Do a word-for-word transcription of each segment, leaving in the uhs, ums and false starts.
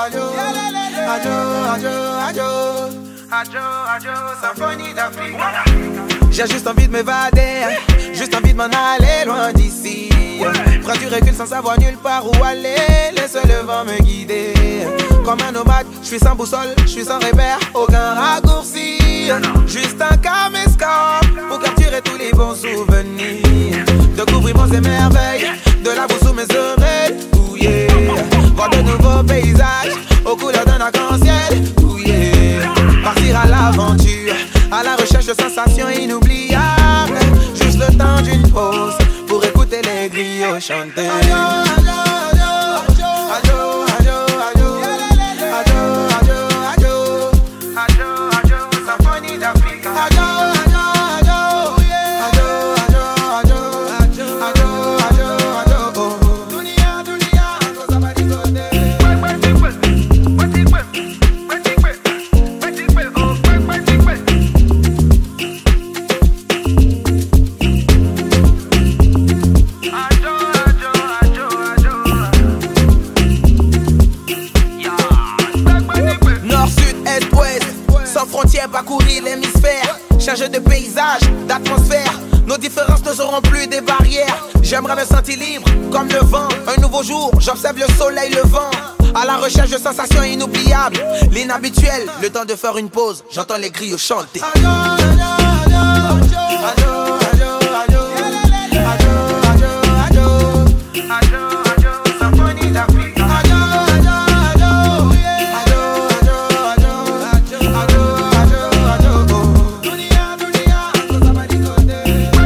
Adjo, Adjo, Adjo, Adjo, Adjo, Adjo, symphonie d'Africa. J'ai juste envie de m'évader, juste envie de m'en aller loin d'ici. Prends du recul sans savoir nulle part où aller, laisse le vent me guider. Comme un nomade, je suis sans boussole, je suis sans repère, aucun raccourci. Juste un caméscope pour capturer tous les bons souvenirs. Découvrir monts et merveilles, de la boue sous mes oreilles. Ooh yeah. Voir de nouveaux paysages, aux couleurs d'un arc-en-ciel. Ooh yeah. Partir à l'aventure, à la recherche de sensations inoubliables. Juste le temps d'une pause pour écouter les griots chanter. Adjo, adjo, adjo, adjo, adjo, adjo, adjo, adjo, adjo, adjo, adjo, symphonie d'Africa. Adjo, adjo, adjo, adjo, adjo, adjo, adjo, adjo, adjo, dunia, dunia, cosa va di côté. Frontières, parcourir l'hémisphère, changer de paysage, d'atmosphère. Nos différences ne seront plus des barrières. J'aimerais me sentir libre comme le vent. Un nouveau jour, j'observe le soleil levant. À la recherche de sensations inoubliables. L'inhabituel, le temps de faire une pause. J'entends les griots chanter. Adjo, adjo, adjo, adjo, adjo, adjo, adjo, adjo, adjo, adjo, adjo, symphonie d'Africa. Adjo, adjo, adjo, adjo, adjo, adjo, adjo, adjo, dunia, dunia, cosa va di côté.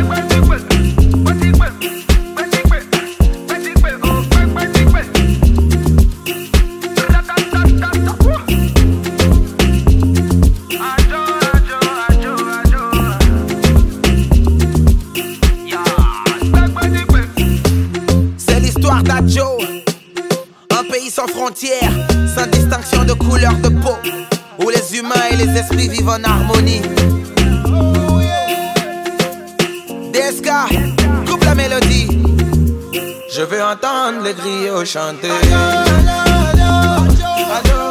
C'est l'histoire d'Adjo, un pays sans frontières, sans distinction de couleur de peau, où les humains et les esprits vivent en harmonie. D S K, coupe la mélodie. Je veux entendre les griots chanter. Adjo, adjo, adjo, adjo.